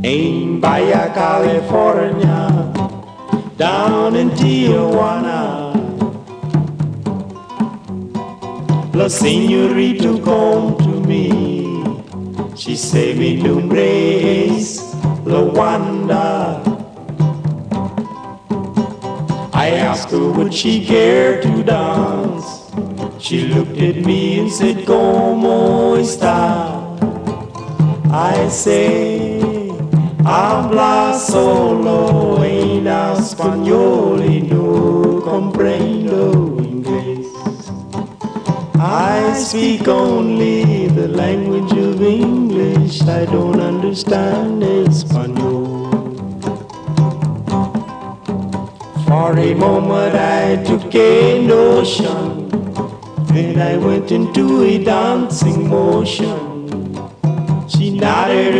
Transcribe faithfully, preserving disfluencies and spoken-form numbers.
in Bahia, California, down in Tijuana. La señorita come to me. She say mi nombre es Lawanda. I asked her would she care to dance. She looked at me and said, ¿Cómo está? I say, habla solo en español y no comprendo inglés. I speak only the language of English. I don't understand Espanol. For a moment I took a notion, then I went into a dancing motion. She nodded